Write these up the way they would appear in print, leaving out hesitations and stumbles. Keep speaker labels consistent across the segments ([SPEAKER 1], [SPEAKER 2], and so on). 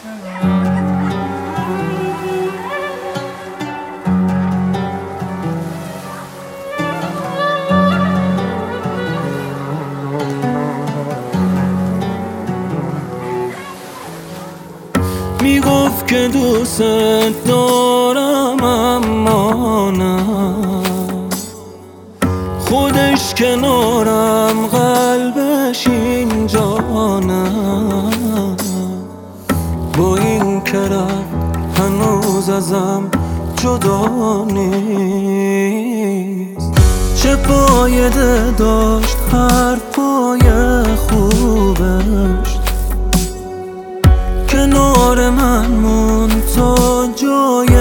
[SPEAKER 1] میگفت که دوست دارم اما نه، خودش کنارم قلبش اینجا نه. با این که رفت هنوز ازم جدا نیست. چه فایده داشت حرفای خوبش، کنار من مون تا جای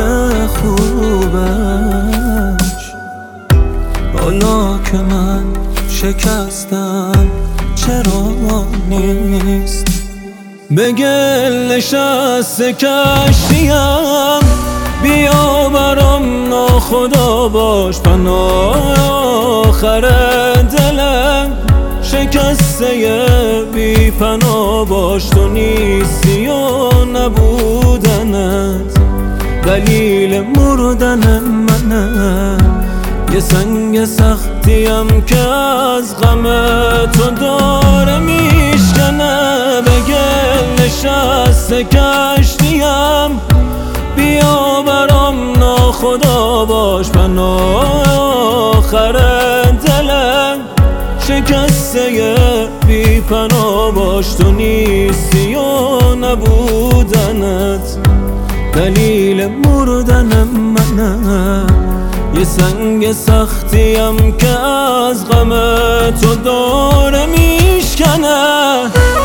[SPEAKER 1] خوبش. حالا که من شکستم چرا نیست؟ به گل نشسته کشتیم، بیا برام ناخدا باش پناه آخر دلم. شکسته بی پناه باش، تو نیستی و نبودنت دلیل مردن منه. یه سنگ سختیم که از غم تو داره میشکنه. به گل نشسته کشتیم، بیا برام ناخدا باش پناه آخر دلم. شکسته بی پناه باش، تو نیستی و نبودنت دلیل مردن منه. یه سنگ سختیم که از غم تو داره میشکنه.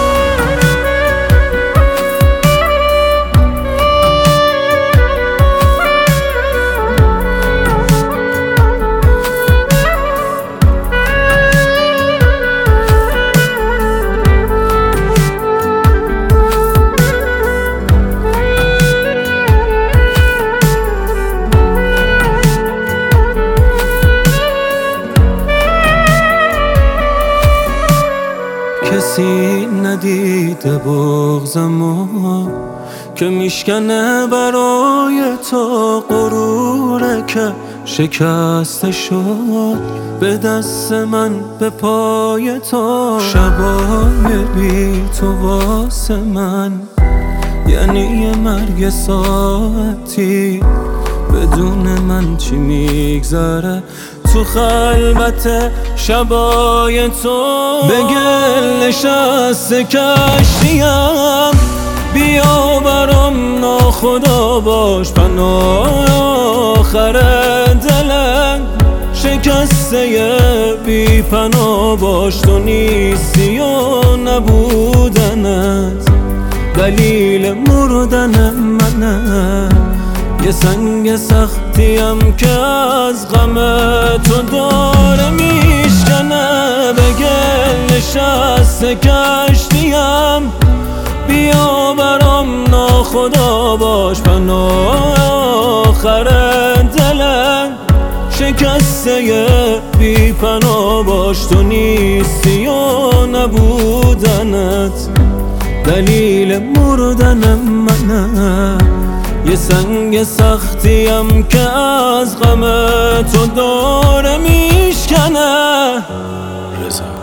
[SPEAKER 1] کسی ندیده بغضمو که میشکنه برای تو غروره که شکسته شد به دست من به پای تو. شبای بی تو واسه من یعنی یه مرگ ساعتی، بدون من چی میگذره تو خلوت شبای تو. به گل نشسته کشتیم، بیا برام ناخدا باش پناه آخر دلم. شکسته بی پناه باش، تو نیستی و نبودنت دلیل مردن منه. یه سنگ سختیم که از غم تو داره میشکنه. به گل نشسته کشتیم، بیا برام ناخدا باش پناه آخر دلم. شکسته بی پناه باش، تو نیستی و نبودنت دلیل مردن منه. یه سنگ سختیم که از غم تو داره میشکنه.